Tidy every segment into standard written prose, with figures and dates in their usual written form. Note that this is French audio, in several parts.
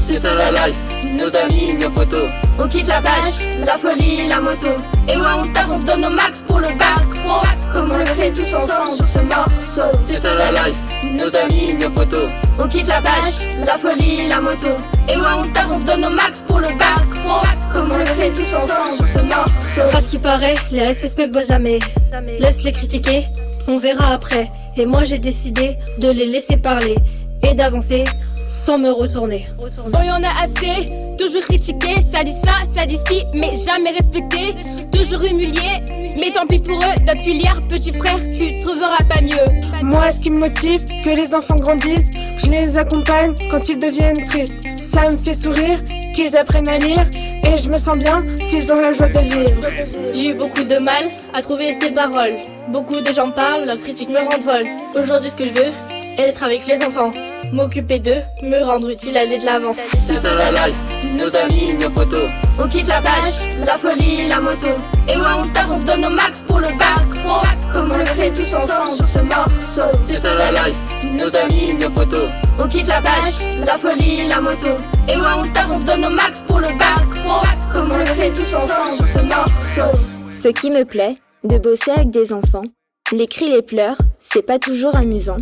c'est ça la life, nos amis, nos potos. On kiffe la page, la folie, la moto. Et ouais on taffe, on se donne au max pour le bac pro. Comme on le fait tous ensemble sur ce morceau. C'est ça la life, nos amis, nos potos. On kiffe la page, la folie, la moto. Et ouais on taffe, on se donne au max pour le bac pro. Comme on le fait tous ensemble sur ce morceau. À ce qui paraît, les SSP bossent jamais. Laisse-les critiquer, on verra après. Et moi j'ai décidé de les laisser parler et d'avancer sans me retourner. Oh y'en a assez, toujours critiqué, ça dit ça, ça dit ci, mais jamais respecté. Toujours humilié, mais tant pis pour eux, notre filière, petit frère, tu trouveras pas mieux. Moi ce qui me motive, que les enfants grandissent, que je les accompagne quand ils deviennent tristes. Ça me fait sourire, qu'ils apprennent à lire, et je me sens bien s'ils ont la joie de vivre. J'ai eu beaucoup de mal à trouver ces paroles. Beaucoup de gens parlent, leurs critiques me rendent folle. Aujourd'hui ce que je veux, est d'être avec les enfants. M'occuper d'eux, me rendre utile, aller de l'avant. C'est ça la life, nos amis, nos potos. On kiffe la page, la folie, la moto. Et ouais on taffe, on se donne au max pour le bac pro. Comme on le fait tous ensemble sur ce morceau. C'est ça la life, nos amis, nos potos. On kiffe la page, la folie, la moto. Et ouais on taffe, on se donne au max pour le bac pro. Comme on le fait tous ensemble sur ce morceau. Ce qui me plaît, de bosser avec des enfants, les cris, les pleurs, c'est pas toujours amusant.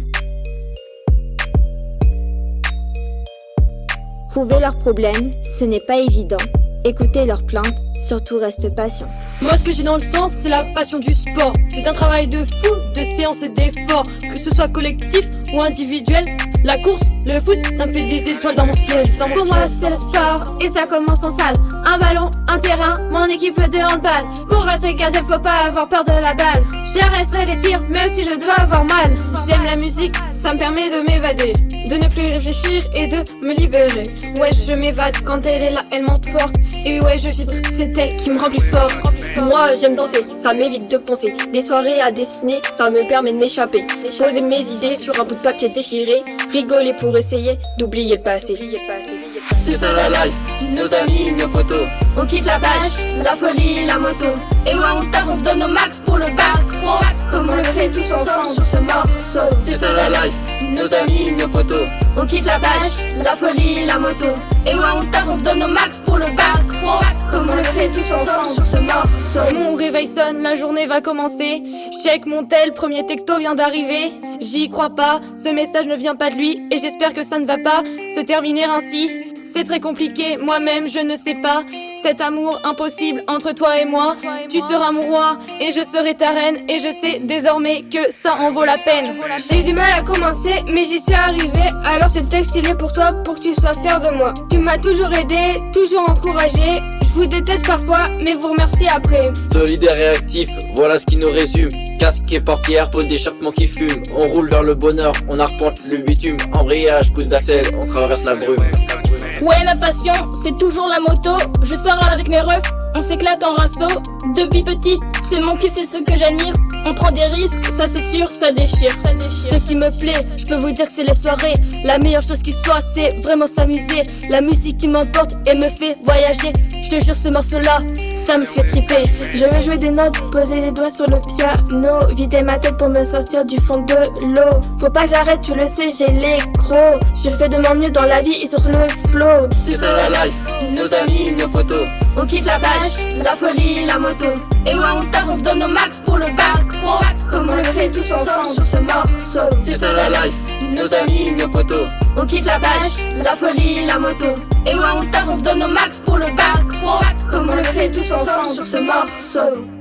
Trouver leurs problèmes, ce n'est pas évident. Écouter leurs plaintes, surtout reste patient. Moi ce que j'ai dans le sang, c'est la passion du sport. C'est un travail de fou, de séance et d'effort. Que ce soit collectif ou individuel. La course, le foot, ça me fait des étoiles dans mon ciel. Pour moi c'est le sport et ça commence en salle. Un ballon, un terrain, mon équipe de handball. Pour être gardien, faut pas avoir peur de la balle. J'arrêterai les tirs même si je dois avoir mal. J'aime la musique, ça me permet de m'évader, de ne plus réfléchir et de me libérer. Ouais je m'évade quand elle est là, elle m'emporte. Et ouais je vibre, c'est elle qui me rend plus fort. Moi j'aime danser, ça m'évite de penser. Des soirées à dessiner, ça me permet de m'échapper. Poser mes idées sur un bout de papier déchiré. Rigoler pour essayer d'oublier le passé. C'est ça la life, nos amis, nos potos. On kiffe la page, la folie, la moto. Et ouais on taffe, on se donne au max pour le bac pro. Comme on le fait tous ensemble sur ce morceau. C'est ça la life, nos amis, nos potos. On kiffe la page, la folie, la moto. Et ouais on taffe, on se donne au max pour le bac pro. Comme on le fait tous ensemble sur ce morceau. Mon réveil sonne, la journée va commencer. Check mon tel, premier texto vient d'arriver. J'y crois pas, ce message ne vient pas de lui. Et j'espère que ça ne va pas se terminer ainsi. C'est très compliqué, moi-même je ne sais pas. Cet amour impossible entre toi et moi. Tu seras mon roi et je serai ta reine. Et je sais désormais que ça en vaut la peine. J'ai eu du mal à commencer mais j'y suis arrivée. Alors ce texte il est pour toi, pour que tu sois fier de moi. Tu m'as toujours aidé, toujours encouragé. Je vous déteste parfois mais vous remercie après. Solidaire et actif, voilà ce qui nous résume. Casque et portière, pot d'échappement qui fume. On roule vers le bonheur, on arpente le bitume. Embrayage, coup d'accel, on traverse la brume. Ouais la passion, c'est toujours la moto. Je sors avec mes refs, on s'éclate en raceau. Depuis petite, c'est mon kiff, c'est ce que j'admire. On prend des risques, ça c'est sûr, ça déchire. Ce qui me plaît, je peux vous dire que c'est les soirées. La meilleure chose qui soit, c'est vraiment s'amuser. La musique qui m'emporte et me fait voyager. Je te jure ce morceau là, ça me fait triper. Je veux jouer des notes, poser les doigts sur le piano. Vider ma tête pour me sortir du fond de l'eau. Faut pas que j'arrête, tu le sais, j'ai les crocs. Je fais de mon mieux dans la vie et sur le flow. C'est ça la life, nos amis, nos potos. On kiffe la page, la folie, la moto. Et ouais on taffe, on se donne au max pour le bac pro. Comme on le fait tous ensemble sur ce morceau. C'est ça la life, nos amis, nos potos. On kiffe la page, la folie, la moto. Et ouais on taffe, on se donne au max pour le bac pro. Comme on le fait tous ensemble sur ce morceau.